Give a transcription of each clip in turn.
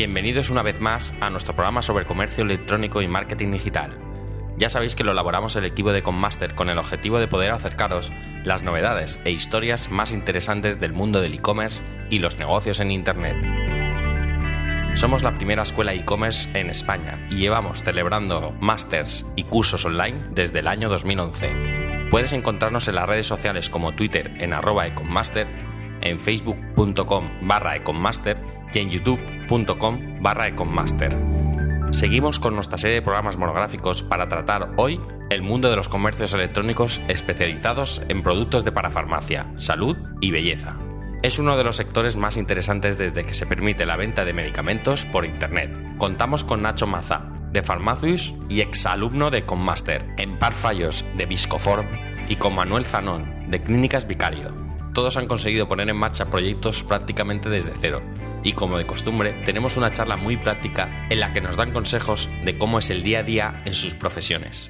Bienvenidos una vez más a nuestro programa sobre comercio electrónico y marketing digital. Ya sabéis que lo elaboramos el equipo de Ecommaster con el objetivo de poder acercaros las novedades e historias más interesantes del mundo del e-commerce y los negocios en Internet. Somos la primera escuela e-commerce en España y llevamos celebrando másters y cursos online desde el año 2011. Puedes encontrarnos en las redes sociales como Twitter en @ecommaster, en facebook.com/ecommaster y en youtube.com/ecommaster. Seguimos con nuestra serie de programas monográficos para tratar hoy el mundo de los comercios electrónicos especializados en productos de parafarmacia, salud y belleza. Es uno de los sectores más interesantes desde que se permite la venta de medicamentos por Internet. Contamos con Nacho Mazá, de Pharmacius y exalumno de Ecommaster, en Par Fallos, de Viscoform, y con Manuel Zanón, de Clínicas Vicario. Todos han conseguido poner en marcha proyectos prácticamente desde cero y, como de costumbre, tenemos una charla muy práctica en la que nos dan consejos de cómo es el día a día en sus profesiones.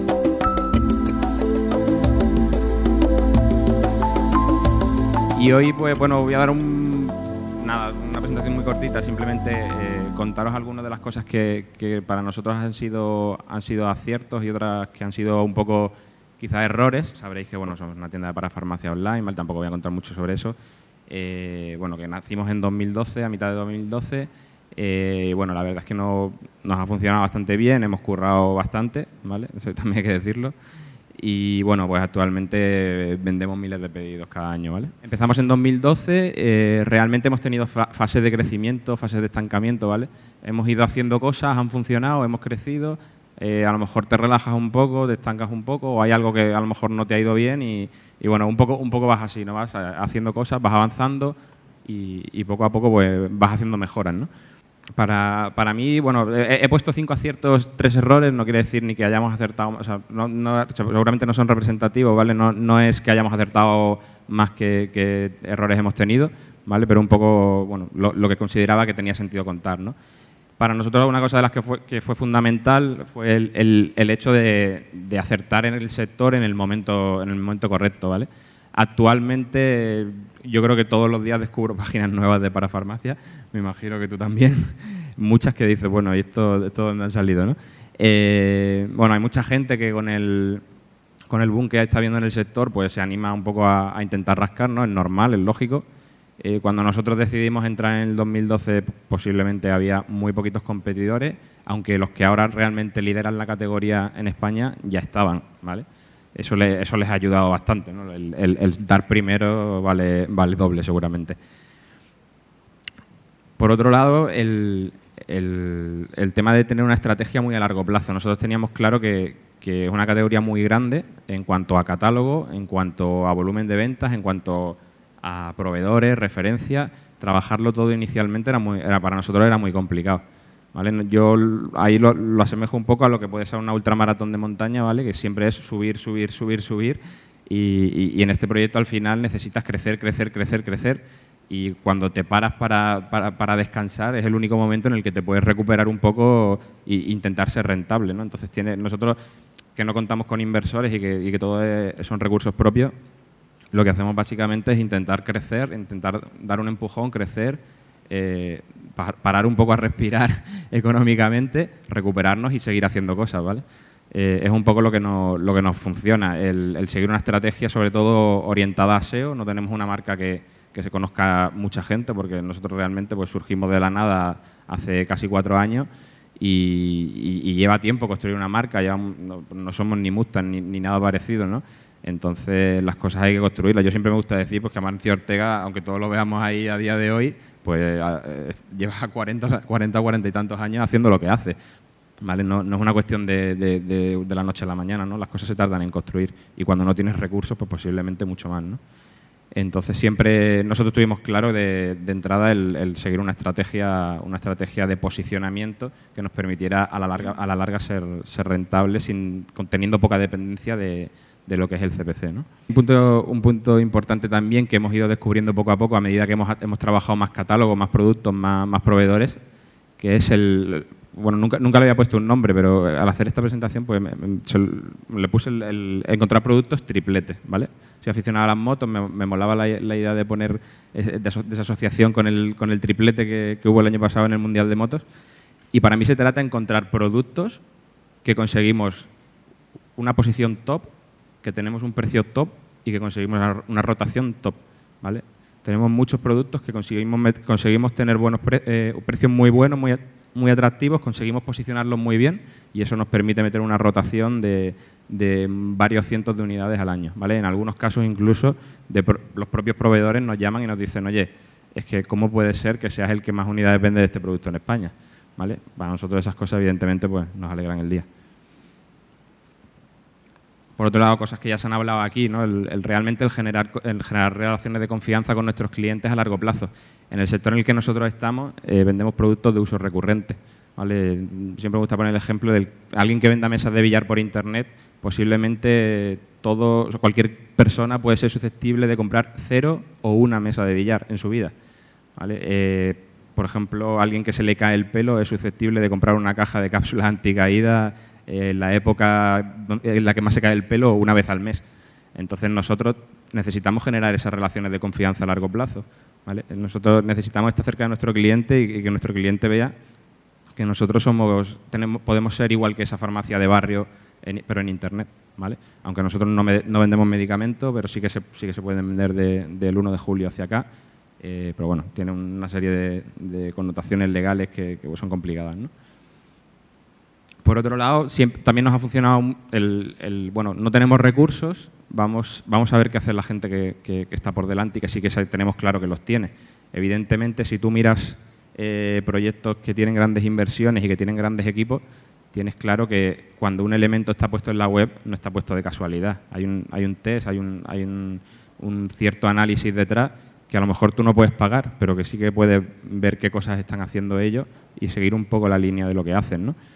Y hoy, pues bueno, voy a dar una presentación muy cortita, simplemente contaros algunas de las cosas que para nosotros han sido aciertos y otras que han sido un poco quizás errores. Sabréis que bueno, somos una tienda de parafarmacia online, ¿vale? Tampoco voy a contar mucho sobre eso. Bueno, que nacimos en 2012, a mitad de 2012. Bueno, la verdad es que nos ha funcionado bastante bien, hemos currado bastante, ¿vale? Eso también hay que decirlo. Y bueno, pues actualmente vendemos miles de pedidos cada año, ¿vale? Empezamos en 2012, realmente hemos tenido fases de crecimiento, fases de estancamiento, ¿vale? Hemos ido haciendo cosas, han funcionado, hemos crecido. A lo mejor te relajas un poco, te estancas un poco, o hay algo que a lo mejor no te ha ido bien y bueno, un poco vas así, ¿no? Vas haciendo cosas, vas avanzando y poco a poco pues vas haciendo mejoras, ¿no? Para mí, bueno, he puesto 5 aciertos, 3 errores, no quiere decir ni que hayamos acertado, o sea, seguramente no son representativos, ¿vale? No es que hayamos acertado más que errores hemos tenido, ¿vale? Pero un poco, bueno, lo que consideraba que tenía sentido contar, ¿no? Para nosotros una cosa de las que fue fundamental fue el hecho de acertar en el sector en el momento correcto, ¿vale? Actualmente yo creo que todos los días descubro páginas nuevas de parafarmacia, me imagino que tú también, muchas que dices, bueno, ¿y esto dónde han salido, no? Bueno, hay mucha gente que con el boom que está viendo en el sector pues se anima un poco a intentar rascar, ¿no? Es normal, es lógico. Cuando nosotros decidimos entrar en el 2012 posiblemente había muy poquitos competidores, aunque los que ahora realmente lideran la categoría en España ya estaban, ¿vale? Eso les ha ayudado bastante, ¿no? El dar primero vale doble seguramente. Por otro lado, el tema de tener una estrategia muy a largo plazo. Nosotros teníamos claro que es una categoría muy grande en cuanto a catálogo, en cuanto a volumen de ventas, en cuanto a proveedores, referencias. Trabajarlo todo inicialmente para nosotros era muy complicado, ¿vale? Yo ahí lo asemejo un poco a lo que puede ser una ultramaratón de montaña, ¿vale? Que siempre es subir y en este proyecto al final necesitas crecer y cuando te paras para descansar es el único momento en el que te puedes recuperar un poco e intentar ser rentable, ¿no? Entonces nosotros que no contamos con inversores y que todo son recursos propios, lo que hacemos básicamente es intentar crecer, intentar dar un empujón, crecer, parar un poco a respirar económicamente, recuperarnos y seguir haciendo cosas, ¿vale? Es un poco lo que nos funciona, el seguir una estrategia sobre todo orientada a SEO. No tenemos una marca que se conozca mucha gente porque nosotros realmente pues surgimos de la nada hace casi 4 años y lleva tiempo construir una marca, ya no somos ni Mustang ni nada parecido, ¿no? Entonces las cosas hay que construirlas. Yo siempre me gusta decir pues, que Amancio Ortega, aunque todos lo veamos ahí a día de hoy, pues lleva 40 y tantos años haciendo lo que hace, ¿vale? No es una cuestión de la noche a la mañana, ¿no? Las cosas se tardan en construir y cuando no tienes recursos, pues posiblemente mucho más, ¿no? Entonces siempre nosotros tuvimos claro de entrada el seguir una estrategia de posicionamiento que nos permitiera a la larga ser rentable teniendo poca dependencia de lo que es el CPC, ¿no? Un punto importante también que hemos ido descubriendo poco a poco a medida que hemos trabajado más catálogos, más productos, más proveedores, que es bueno, nunca le había puesto un nombre, pero al hacer esta presentación pues le puse el encontrar productos triplete, ¿vale? Soy aficionado a las motos, me molaba la idea de poner de esa asociación con el triplete que hubo el año pasado en el Mundial de Motos. Y para mí se trata de encontrar productos que conseguimos una posición top, que tenemos un precio top y que conseguimos una rotación top, ¿vale? Tenemos muchos productos que conseguimos tener precios muy buenos, muy atractivos, conseguimos posicionarlos muy bien y eso nos permite meter una rotación de varios cientos de unidades al año, ¿vale? En algunos casos incluso los propios proveedores nos llaman y nos dicen, oye, es que ¿cómo puede ser que seas el que más unidades vende de este producto en España? ¿Vale? Para nosotros esas cosas evidentemente pues nos alegran el día. Por otro lado, cosas que ya se han hablado aquí, ¿no? Realmente el generar relaciones de confianza con nuestros clientes a largo plazo. En el sector en el que nosotros estamos, vendemos productos de uso recurrente, ¿vale? Siempre me gusta poner el ejemplo de alguien que venda mesas de billar por Internet, posiblemente cualquier persona puede ser susceptible de comprar 0 o una mesa de billar en su vida, ¿vale? Por ejemplo, alguien que se le cae el pelo es susceptible de comprar una caja de cápsulas anticaída en la época en la que más se cae el pelo una vez al mes. Entonces nosotros necesitamos generar esas relaciones de confianza a largo plazo, ¿vale? Nosotros necesitamos estar cerca de nuestro cliente y que nuestro cliente vea que nosotros podemos ser igual que esa farmacia de barrio, pero en Internet, ¿vale? Aunque nosotros no vendemos medicamentos, pero sí que se pueden vender del 1 de julio hacia acá. Pero bueno, tiene una serie de connotaciones legales que son complicadas, ¿no? Por otro lado, también nos ha funcionado bueno, no tenemos recursos, vamos a ver qué hace la gente que está por delante y que sí que tenemos claro que los tiene. Evidentemente, si tú miras proyectos que tienen grandes inversiones y que tienen grandes equipos, tienes claro que cuando un elemento está puesto en la web no está puesto de casualidad. Hay un test, hay un cierto análisis detrás que a lo mejor tú no puedes pagar, pero que sí que puedes ver qué cosas están haciendo ellos y seguir un poco la línea de lo que hacen, ¿no?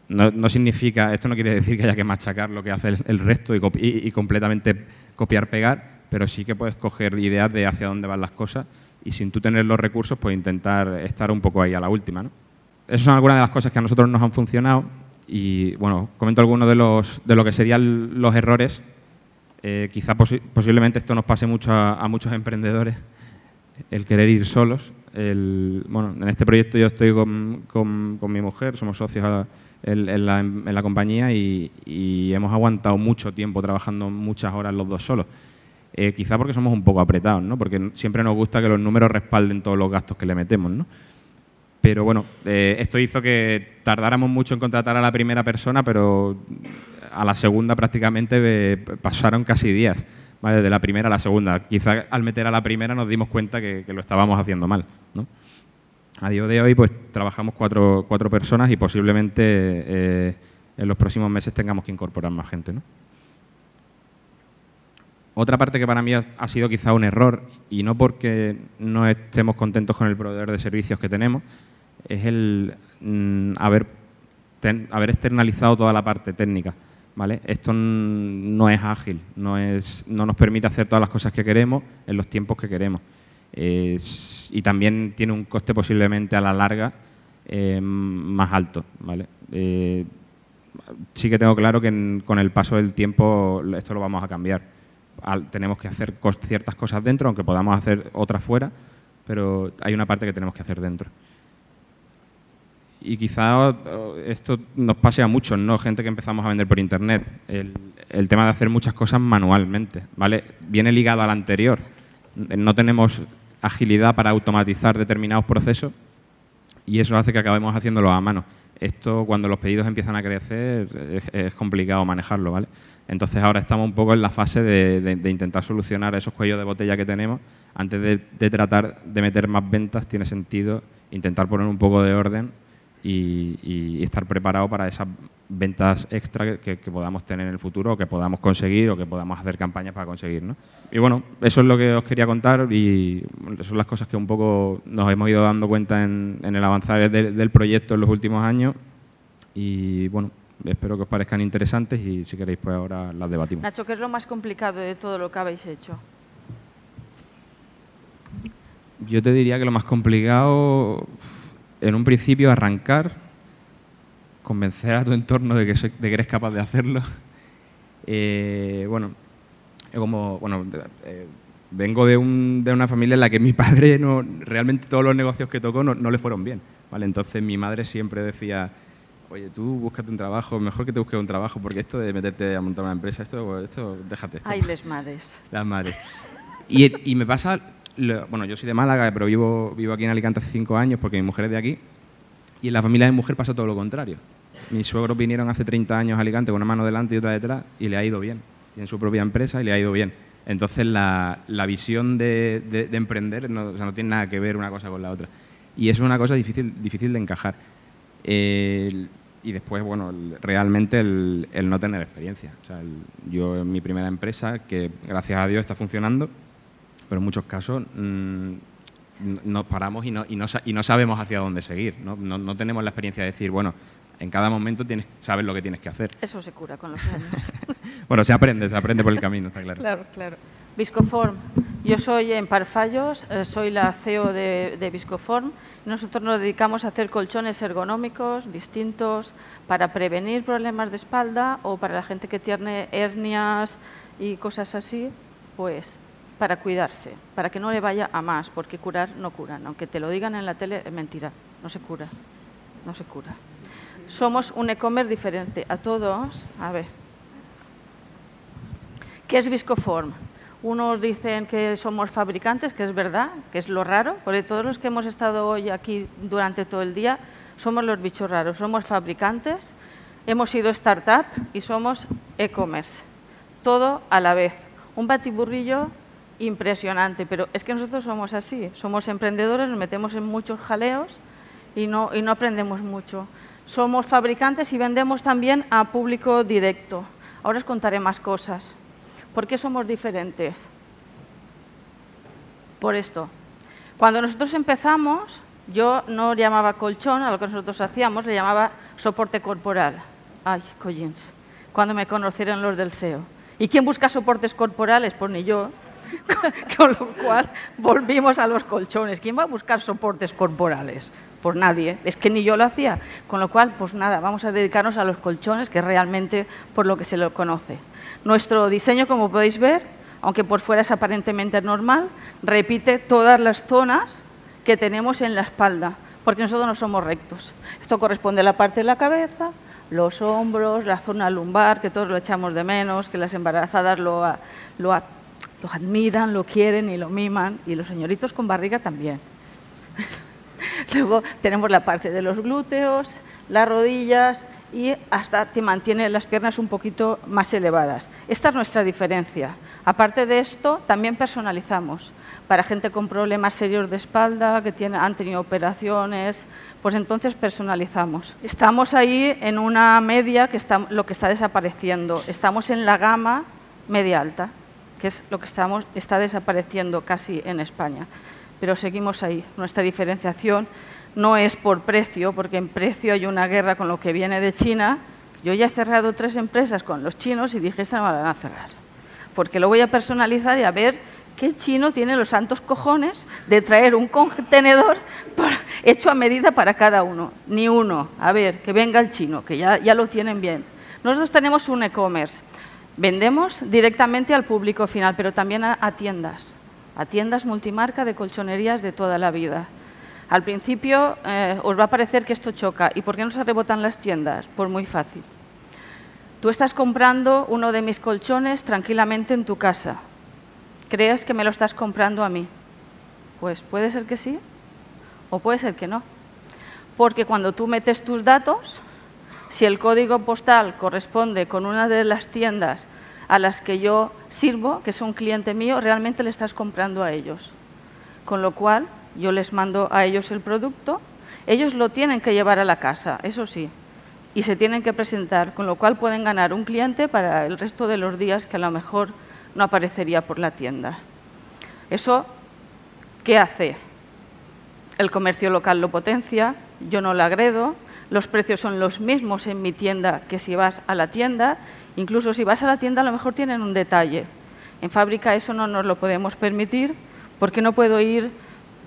Esto no quiere decir que haya que machacar lo que hace el resto y completamente copiar-pegar, pero sí que puedes coger ideas de hacia dónde van las cosas y sin tú tener los recursos, pues intentar estar un poco ahí a la última, ¿no? Esas son algunas de las cosas que a nosotros nos han funcionado y, bueno, comento algunos de lo que serían los errores. Quizá posiblemente esto nos pase mucho a muchos emprendedores, el querer ir solos. Bueno, en este proyecto yo estoy con mi mujer, somos socios en la compañía y hemos aguantado mucho tiempo trabajando muchas horas los dos solos. Quizá porque somos un poco apretados, ¿no? Porque siempre nos gusta que los números respalden todos los gastos que le metemos, ¿no? Pero bueno, esto hizo que tardáramos mucho en contratar a la primera persona, pero a la segunda prácticamente pasaron casi días, ¿vale? De la primera a la segunda. Quizá al meter a la primera nos dimos cuenta que lo estábamos haciendo mal, ¿no? A día de hoy pues trabajamos cuatro personas y posiblemente en los próximos meses tengamos que incorporar más gente, ¿no? Otra parte que para mí ha sido quizá un error, y no porque no estemos contentos con el proveedor de servicios que tenemos, es el haber externalizado toda la parte técnica, ¿vale? Esto no es ágil, no nos permite hacer todas las cosas que queremos en los tiempos que queremos. Y también tiene un coste posiblemente a la larga más alto, ¿vale? Sí que tengo claro que con el paso del tiempo esto lo vamos a cambiar. Tenemos que hacer ciertas cosas dentro, aunque podamos hacer otras fuera, pero hay una parte que tenemos que hacer dentro. Y quizá esto nos pase a muchos, ¿no? Gente que empezamos a vender por Internet. El tema de hacer muchas cosas manualmente, ¿vale? Viene ligado al anterior. No tenemos agilidad para automatizar determinados procesos y eso hace que acabemos haciéndolo a mano. Esto, cuando los pedidos empiezan a crecer, es complicado manejarlo, ¿vale? Entonces ahora estamos un poco en la fase de intentar solucionar esos cuellos de botella que tenemos. Antes de tratar de meter más ventas, tiene sentido intentar poner un poco de orden y estar preparado para esas ventas extra que podamos tener en el futuro, o que podamos conseguir, o que podamos hacer campañas para conseguir, ¿no? Y bueno, eso es lo que os quería contar y son las cosas que un poco nos hemos ido dando cuenta en el avanzar del proyecto en los últimos años y bueno, espero que os parezcan interesantes y si queréis pues ahora las debatimos. Nacho, ¿qué es lo más complicado de todo lo que habéis hecho? Yo te diría que lo más complicado, en un principio, arrancar convencer a tu entorno de que eres capaz de hacerlo. Vengo de una familia en la que mi padre realmente todos los negocios que tocó no le fueron bien, ¿vale? Entonces mi madre siempre decía, oye, tú búscate un trabajo, mejor que te busques un trabajo, porque esto de meterte a montar una empresa, esto déjate. Esto. Ay, les madres. Las madres. Y me pasa, yo soy de Málaga, pero vivo aquí en Alicante hace 5 años porque mi mujer es de aquí, y en la familia de mi mujer pasa todo lo contrario. Mis suegros vinieron hace 30 años a Alicante con una mano delante y otra detrás y le ha ido bien. Tienen su propia empresa y le ha ido bien. Entonces la visión de emprender no tiene nada que ver una cosa con la otra. Y eso es una cosa difícil de encajar. Y después, realmente el no tener experiencia. O sea, yo en mi primera empresa, que gracias a Dios está funcionando, pero en muchos casos nos paramos y no sabemos hacia dónde seguir. No tenemos la experiencia de decir, bueno, en cada momento sabes lo que tienes que hacer. Eso se cura con los años. Bueno, se aprende por el camino, está claro. Claro. Viscoform. Yo soy en Parfallos, soy la CEO de Viscoform. Nosotros nos dedicamos a hacer colchones ergonómicos distintos para prevenir problemas de espalda o para la gente que tiene hernias y cosas así, pues para cuidarse, para que no le vaya a más, porque curar no curan. Aunque te lo digan en la tele, es mentira, no se cura. Somos un e-commerce diferente a todos. A ver, ¿qué es Viscoform? Unos dicen que somos fabricantes, que es verdad, que es lo raro, porque todos los que hemos estado hoy aquí durante todo el día somos los bichos raros. Somos fabricantes, hemos sido startup y somos e-commerce. Todo a la vez. Un batiburrillo impresionante, pero es que nosotros somos así. Somos emprendedores, nos metemos en muchos jaleos y no aprendemos mucho. Somos fabricantes y vendemos también a público directo. Ahora os contaré más cosas. ¿Por qué somos diferentes? Por esto. Cuando nosotros empezamos, yo no llamaba colchón a lo que nosotros hacíamos, le llamaba soporte corporal. Ay, collins, cuando me conocieron los del SEO. ¿Y quién busca soportes corporales? Pues ni yo. Con lo cual, volvimos a los colchones. ¿Quién va a buscar soportes corporales? Pues nadie. Es que ni yo lo hacía. Con lo cual, pues nada, vamos a dedicarnos a los colchones, que es realmente por lo que se lo conoce. Nuestro diseño, como podéis ver, aunque por fuera es aparentemente normal, repite todas las zonas que tenemos en la espalda, porque nosotros no somos rectos. Esto corresponde a la parte de la cabeza, los hombros, la zona lumbar, que todos lo echamos de menos, que las embarazadas lo admiran, lo quieren y lo miman, y los señoritos con barriga también. Luego tenemos la parte de los glúteos, las rodillas y hasta te mantiene las piernas un poquito más elevadas. Esta es nuestra diferencia. Aparte de esto, también personalizamos. Para gente con problemas serios de espalda, que han tenido operaciones, pues entonces personalizamos. Estamos ahí en una media que lo que está desapareciendo. Estamos en la gama media alta, que es lo que está desapareciendo casi en España. Pero seguimos ahí. Nuestra diferenciación no es por precio, porque en precio hay una guerra con lo que viene de China. Yo ya he cerrado 3 empresas con los chinos y dije, esta no me la van a cerrar, porque lo voy a personalizar y a ver qué chino tiene los santos cojones de traer un contenedor hecho a medida para cada uno. Ni uno. A ver, que venga el chino, que ya lo tienen bien. Nosotros tenemos un e-commerce. Vendemos directamente al público final, pero también a tiendas multimarca de colchonerías de toda la vida. Al principio os va a parecer que esto choca. ¿Y por qué no se rebotan las tiendas? Pues muy fácil. Tú estás comprando uno de mis colchones tranquilamente en tu casa. ¿Crees que me lo estás comprando a mí? Pues puede ser que sí o puede ser que no. Porque cuando tú metes tus datos, si el código postal corresponde con una de las tiendas a las que yo sirvo, que es un cliente mío, realmente le estás comprando a ellos. Con lo cual, yo les mando a ellos el producto, ellos lo tienen que llevar a la casa, eso sí, y se tienen que presentar, con lo cual pueden ganar un cliente para el resto de los días que a lo mejor no aparecería por la tienda. Eso, ¿qué hace? El comercio local lo potencia, yo no lo agredo, los precios son los mismos en mi tienda que si vas a la tienda. Incluso si vas a la tienda a lo mejor tienen un detalle. En fábrica eso no nos lo podemos permitir porque no puedo ir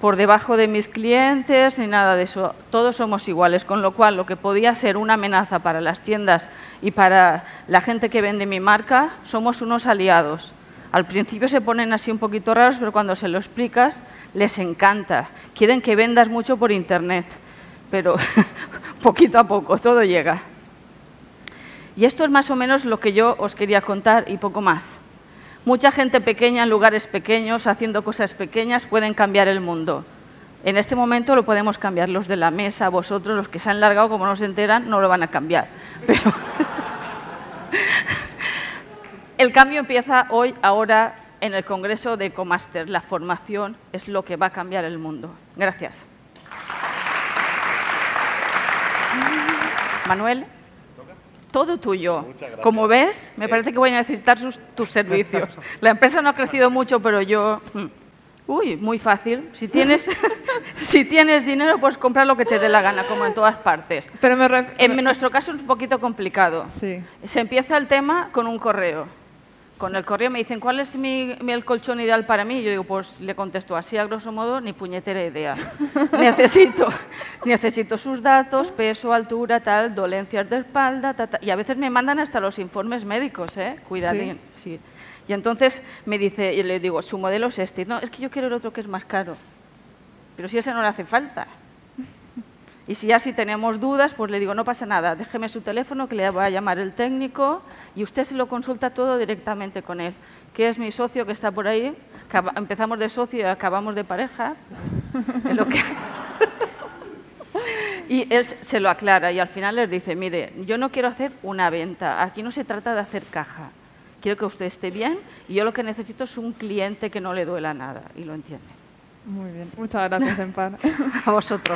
por debajo de mis clientes ni nada de eso. Todos somos iguales, con lo cual lo que podía ser una amenaza para las tiendas y para la gente que vende mi marca, somos unos aliados. Al principio se ponen así un poquito raros, pero cuando se lo explicas, les encanta. Quieren que vendas mucho por Internet, pero poquito a poco, todo llega. Y esto es más o menos lo que yo os quería contar y poco más. Mucha gente pequeña en lugares pequeños, haciendo cosas pequeñas, pueden cambiar el mundo. En este momento lo podemos cambiar. Los de la mesa, vosotros, los que se han largado, como no se enteran, no lo van a cambiar. Pero el cambio empieza hoy, ahora, en el Congreso de Ecomaster. La formación es lo que va a cambiar el mundo. Gracias. Manuel. Todo tuyo. Como ves, me parece que voy a necesitar tus servicios. La empresa no ha crecido mucho, pero yo... Uy, muy fácil. Si tienes dinero, puedes comprar lo que te dé la gana, como en todas partes. Pero en nuestro caso es un poquito complicado. Sí. Se empieza el tema con un correo. Con el correo me dicen, ¿cuál es el colchón ideal para mí? Y yo digo, pues le contesto así a grosso modo, ni puñetera idea. Necesito sus datos, peso, altura, tal, dolencias de espalda, y a veces me mandan hasta los informes médicos, cuidadín. Sí. Y entonces me dice, y le digo, su modelo es este. No, es que yo quiero el otro que es más caro. Pero si ese no le hace falta. Y si tenemos dudas, pues le digo, no pasa nada, déjeme su teléfono que le va a llamar el técnico y usted se lo consulta todo directamente con él, que es mi socio que está por ahí, empezamos de socio y acabamos de pareja. Y él se lo aclara y al final les dice, mire, yo no quiero hacer una venta, aquí no se trata de hacer caja, quiero que usted esté bien y yo lo que necesito es un cliente que no le duela nada y lo entiende. Muy bien, muchas gracias, Empar. A vosotros.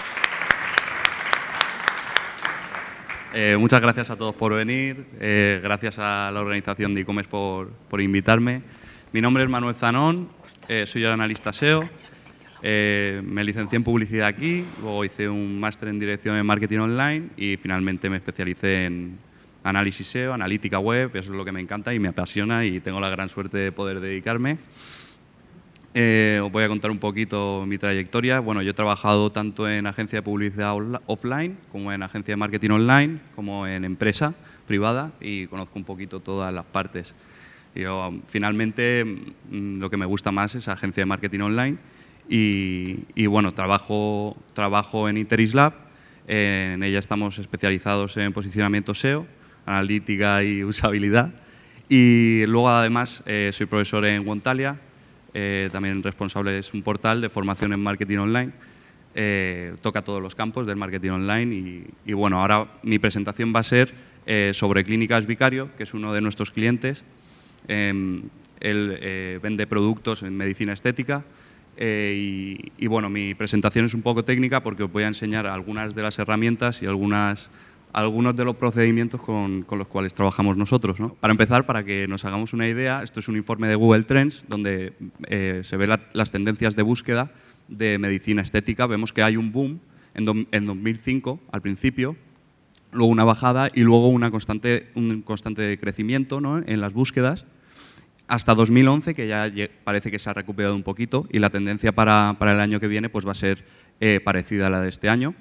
Muchas gracias a todos por venir, gracias a la organización de e-commerce por invitarme. Mi nombre es Manuel Zanón, soy el analista SEO, me licencié en publicidad aquí, luego hice un máster en dirección de marketing online y finalmente me especialicé en análisis SEO, analítica web, eso es lo que me encanta y me apasiona y tengo la gran suerte de poder dedicarme. Os voy a contar un poquito mi trayectoria. Bueno, yo he trabajado tanto en agencia de publicidad offline, como en agencia de marketing online, como en empresa privada y conozco un poquito todas las partes. Yo, finalmente, lo que me gusta más es agencia de marketing online y bueno, trabajo en Interislab. En ella estamos especializados en posicionamiento SEO, analítica y usabilidad. Y luego, además, soy profesor en Wontalia. También responsable es un portal de formación en marketing online. Toca todos los campos del marketing online y bueno, ahora mi presentación va a ser sobre Clínicas Vicario, que es uno de nuestros clientes. Él vende productos en medicina estética y bueno, mi presentación es un poco técnica porque os voy a enseñar algunas de las herramientas y algunos de los procedimientos con los cuales trabajamos nosotros, ¿no? Para empezar, para que nos hagamos una idea, esto es un informe de Google Trends donde se ve las tendencias de búsqueda de medicina estética. Vemos que hay un boom en 2005 al principio, luego una bajada y luego un constante crecimiento, ¿no?, en las búsquedas hasta 2011, que ya parece que se ha recuperado un poquito y la tendencia para el año que viene pues va a ser parecida a la de este año.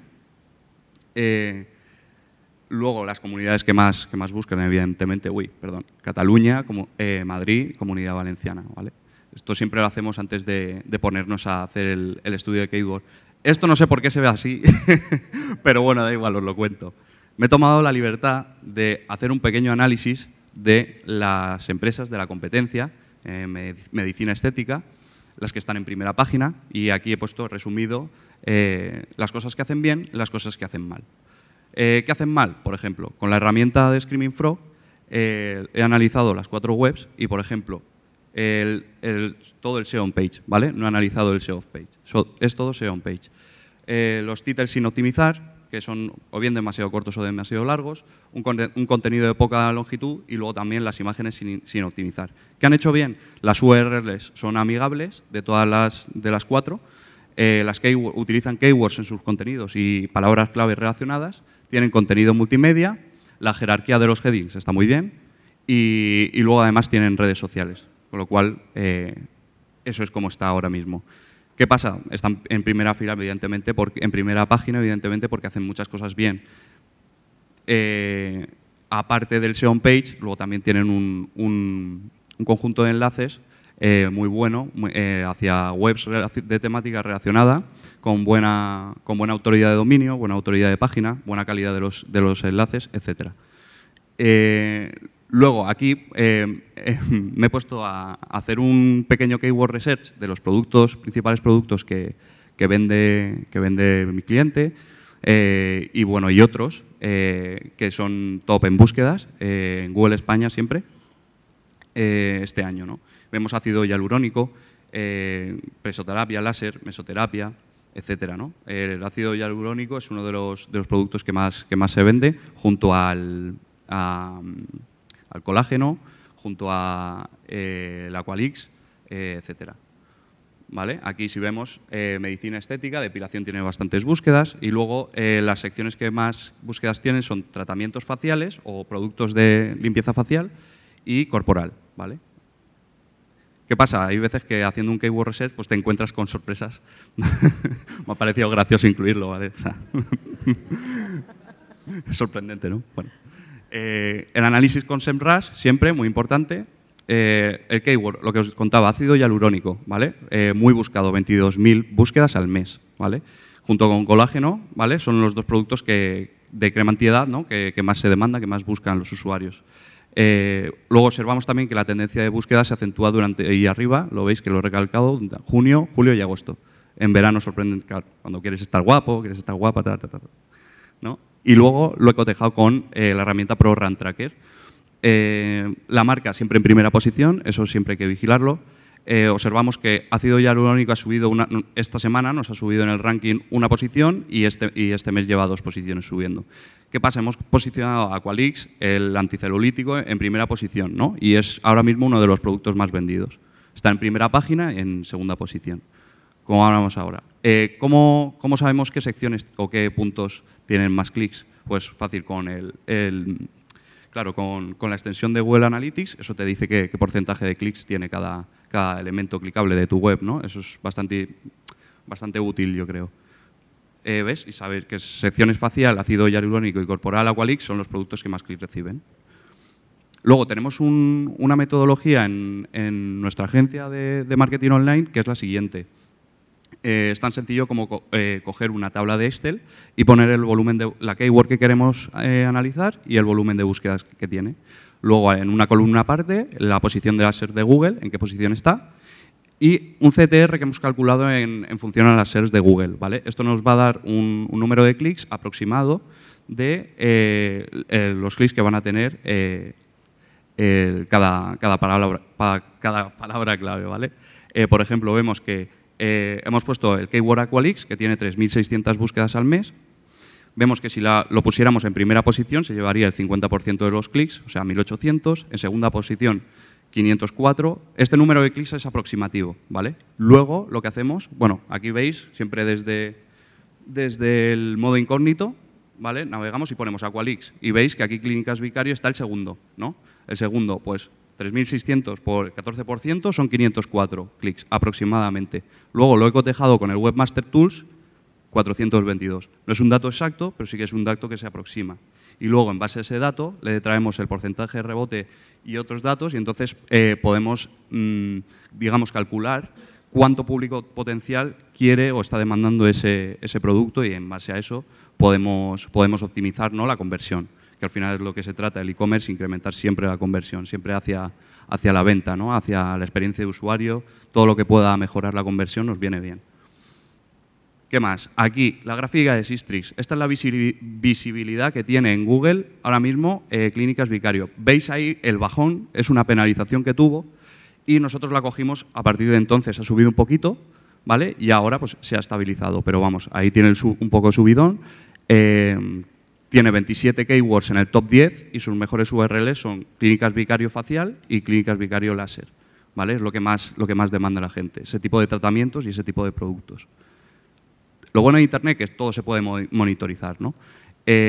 Luego, las comunidades que más buscan, evidentemente, Cataluña, Madrid, Comunidad Valenciana, ¿vale? Esto siempre lo hacemos antes de ponernos a hacer el estudio de keyword. Esto no sé por qué se ve así, pero bueno, da igual, os lo cuento. Me he tomado la libertad de hacer un pequeño análisis de las empresas de la competencia en medicina estética, las que están en primera página, y aquí he puesto resumido las cosas que hacen bien, las cosas que hacen mal. ¿Qué hacen mal? Por ejemplo, con la herramienta de Screaming Frog he analizado las 4 webs y, por ejemplo, todo el SEO on page, ¿vale? No he analizado el SEO off page. Es todo SEO on page. Los titles sin optimizar, que son o bien demasiado cortos o demasiado largos, un contenido de poca longitud y luego también las imágenes sin optimizar. ¿Qué han hecho bien? Las URLs son amigables de todas las 4. Utilizan keywords en sus contenidos y palabras clave relacionadas. Tienen contenido multimedia, la jerarquía de los headings está muy bien y luego además tienen redes sociales, con lo cual eso es como está ahora mismo. ¿Qué pasa? Están en primera fila, evidentemente, en primera página, evidentemente, porque hacen muchas cosas bien. Aparte del SEO on page, luego también tienen un conjunto de enlaces muy bueno hacia webs de temática relacionada, con buena autoridad de dominio, buena autoridad de página, buena calidad de los enlaces, etc. Luego, aquí me he puesto a hacer un pequeño keyword research de los principales productos que vende mi cliente y otros que son top en búsquedas, en Google España siempre, este año, ¿no? Vemos ácido hialurónico, presoterapia, láser, mesoterapia, etcétera, ¿no? El ácido hialurónico es uno de los productos que más se vende, junto al colágeno, junto a el Aqualix, etcétera. ¿Vale? Aquí si vemos medicina estética, depilación tiene bastantes búsquedas y luego las secciones que más búsquedas tienen son tratamientos faciales o productos de limpieza facial y corporal, ¿vale? ¿Qué pasa? Hay veces que haciendo un keyword research pues te encuentras con sorpresas. Me ha parecido gracioso incluirlo, ¿vale? Es sorprendente, ¿no? Bueno. El análisis con SEMrush, siempre, muy importante. El keyword, lo que os contaba, ácido hialurónico, ¿vale? Muy buscado, 22.000 búsquedas al mes, ¿vale? Junto con colágeno, ¿vale? Son los dos productos de crema antiedad, ¿no? que más se demanda, que más buscan los usuarios. Luego observamos también que la tendencia de búsqueda se acentúa durante y arriba, lo veis que lo he recalcado, junio, julio y agosto. En verano sorprenden, claro, cuando quieres estar guapo, quieres estar guapa, ¿no? Y luego lo he cotejado con la herramienta Pro Run Tracker. La marca siempre en primera posición, eso siempre hay que vigilarlo. Observamos que ácido hialurónico ha subido esta semana, nos ha subido en el ranking una posición y este mes lleva 2 posiciones subiendo. ¿Qué pasa? Hemos posicionado a Aqualix, el anticelulítico, en primera posición, ¿no? Y es ahora mismo uno de los productos más vendidos. Está en primera página y en segunda posición, como hablamos ahora. ¿Cómo sabemos qué secciones o qué puntos tienen más clics? Pues fácil, con con la extensión de Google Analytics, eso te dice qué porcentaje de clics tiene cada elemento clicable de tu web, ¿no? Eso es bastante útil, yo creo. ¿Ves? Y sabes que secciones facial, ácido hialurónico y corporal Aqualix son los productos que más clics reciben. Luego tenemos una metodología en nuestra agencia de marketing online que es la siguiente. Es tan sencillo como coger una tabla de Excel y poner el volumen de la keyword que queremos analizar y el volumen de búsquedas que tiene. Luego, en una columna aparte, la posición de las SERPs de Google, en qué posición está, y un CTR que hemos calculado en función a las SERPs de Google, ¿vale? Esto nos va a dar un número de clics aproximado de los clics que van a tener cada palabra clave, ¿vale? Por ejemplo, vemos que hemos puesto el keyword Aqualix, que tiene 3.600 búsquedas al mes. Vemos que si lo pusiéramos en primera posición se llevaría el 50% de los clics, o sea, 1.800. En segunda posición, 504. Este número de clics es aproximativo, ¿vale? Luego, lo que hacemos, bueno, aquí veis, siempre desde el modo incógnito, ¿vale? Navegamos y ponemos Aqualix y veis que aquí Clínicas Vicario está el segundo, ¿no? El segundo, pues, 3.600 por 14% son 504 clics aproximadamente. Luego lo he cotejado con el Webmaster Tools, 422. No es un dato exacto, pero sí que es un dato que se aproxima. Y luego, en base a ese dato, le traemos el porcentaje de rebote y otros datos y entonces podemos, digamos, calcular cuánto público potencial quiere o está demandando ese producto y en base a eso podemos optimizar, ¿no?, la conversión, que al final es lo que se trata el e-commerce, incrementar siempre la conversión, siempre hacia la venta, ¿no?, hacia la experiencia de usuario. Todo lo que pueda mejorar la conversión nos viene bien. ¿Qué más? Aquí, la gráfica de Sistrix. Esta es la visibilidad que tiene en Google ahora mismo Clínicas Vicario. Veis ahí el bajón, es una penalización que tuvo y nosotros la cogimos a partir de entonces. Ha subido un poquito, ¿vale? Y ahora pues se ha estabilizado, pero vamos, ahí tiene un poco de subidón. Tiene 27 keywords en el top 10 y sus mejores URLs son Clínicas Vicario Facial y Clínicas Vicario Láser, ¿vale? Es lo que más demanda la gente, ese tipo de tratamientos y ese tipo de productos. Lo bueno de Internet es que todo se puede monitorizar, ¿no?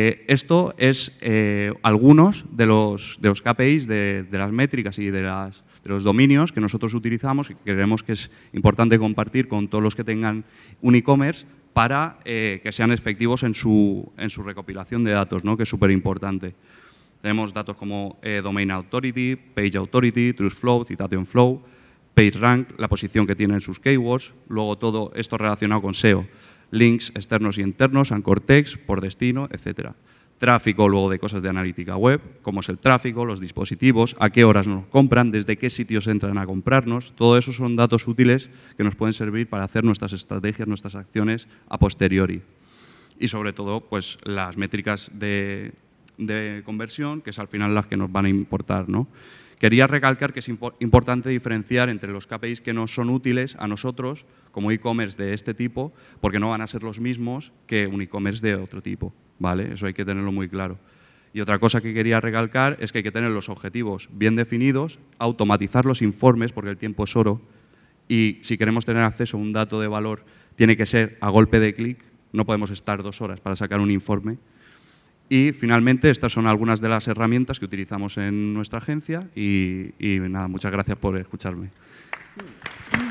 Esto es algunos de los KPIs, de las métricas y de dominios que nosotros utilizamos y que creemos que es importante compartir con todos los que tengan un e-commerce para que sean efectivos en su recopilación de datos, ¿no? Que es súper importante. Tenemos datos como Domain Authority, Page Authority, TrustFlow, Citation Flow, PageRank, la posición que tienen sus keywords, luego todo esto relacionado con SEO, links externos y internos, anchor text, por destino, etcétera. Tráfico luego de cosas de analítica web, cómo es el tráfico, los dispositivos, a qué horas nos compran, desde qué sitios entran a comprarnos. Todo eso son datos útiles que nos pueden servir para hacer nuestras estrategias, nuestras acciones a posteriori. Y sobre todo, pues las métricas de conversión, que es al final las que nos van a importar, ¿no? Quería recalcar que es importante diferenciar entre los KPIs que nos son útiles a nosotros como e-commerce de este tipo, porque no van a ser los mismos que un e-commerce de otro tipo, ¿vale? Eso hay que tenerlo muy claro. Y otra cosa que quería recalcar es que hay que tener los objetivos bien definidos, automatizar los informes, porque el tiempo es oro, y si queremos tener acceso a un dato de valor, tiene que ser a golpe de clic, no podemos estar 2 horas para sacar un informe. Y finalmente, estas son algunas de las herramientas que utilizamos en nuestra agencia y nada, muchas gracias por escucharme.